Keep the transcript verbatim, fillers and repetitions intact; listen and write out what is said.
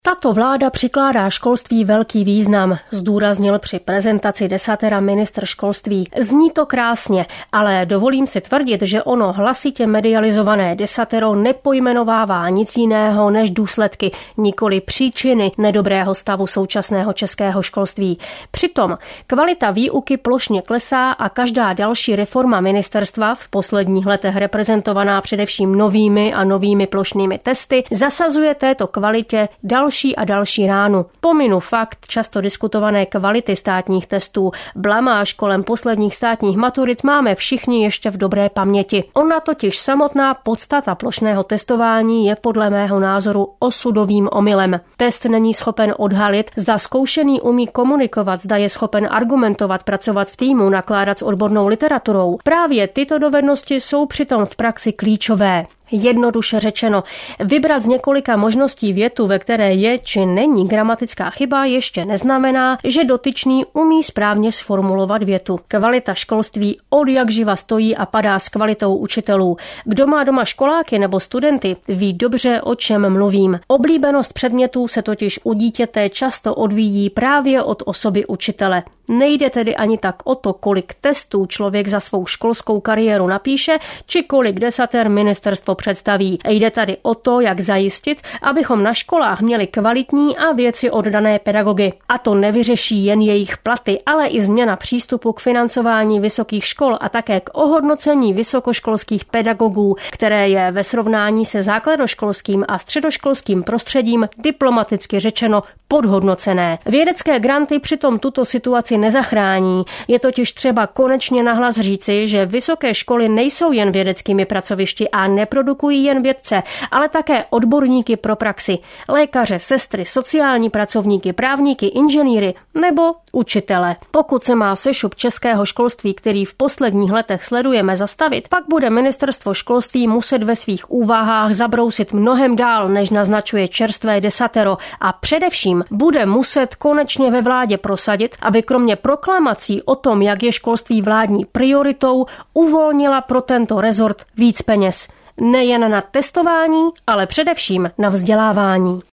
Tato vláda přikládá školství velký význam, zdůraznil při prezentaci desatera ministr školství. Zní to krásně, ale dovolím si tvrdit, že ono hlasitě medializované desatero nepojmenovává nic jiného než důsledky, nikoli příčiny nedobrého stavu současného českého školství. Přitom kvalita výuky plošně klesá a každá další reforma ministerstva, v posledních letech reprezentovaná především novými a novými plošnými testy, zasazuje této kvalitě další další a další ránu. Pominu fakt často diskutované kvality státních testů. Blamáž kolem posledních státních maturit máme všichni ještě v dobré paměti. Ona totiž samotná podstata plošného testování je podle mého názoru osudovým omylem. Test není schopen odhalit, zda zkoušený umí komunikovat, zda je schopen argumentovat, pracovat v týmu, nakládat s odbornou literaturou. Právě tyto dovednosti jsou přitom v praxi klíčové. Jednoduše řečeno, vybrat z několika možností větu, ve které je či není gramatická chyba, ještě neznamená, že dotyčný umí správně sformulovat větu. Kvalita školství odjakživa stojí a padá s kvalitou učitelů. Kdo má doma školáky nebo studenty, ví dobře, o čem mluvím. Oblíbenost předmětů se totiž u dítěte často odvíjí právě od osoby učitele. Nejde tedy ani tak o to, kolik testů člověk za svou školskou kariéru napíše, či kolik desater ministerstvo představí. Jde tady o to, jak zajistit, abychom na školách měli kvalitní a věci oddané pedagogy. A to nevyřeší jen jejich platy, ale i změna přístupu k financování vysokých škol a také k ohodnocení vysokoškolských pedagogů, které je ve srovnání se základoškolským a středoškolským prostředím diplomaticky řečeno podhodnocené. Vědecké granty přitom tuto situaci nezachrání. Je totiž třeba konečně nahlas říci, že vysoké školy nejsou jen vědeckými pracovišti a neprodukují jen vědce, ale také odborníky pro praxi, lékaře, sestry, sociální pracovníky, právníky, inženýry nebo učitele. Pokud se má sešup českého školství, který v posledních letech sledujeme, zastavit, pak bude ministerstvo školství muset ve svých úvahách zabrousit mnohem dál, než naznačuje čerstvé desatero, a především bude muset konečně ve vládě prosadit, aby kromě proklamací o tom, jak je školství vládní prioritou, uvolnila pro tento rezort víc peněz. Nejen na testování, ale především na vzdělávání.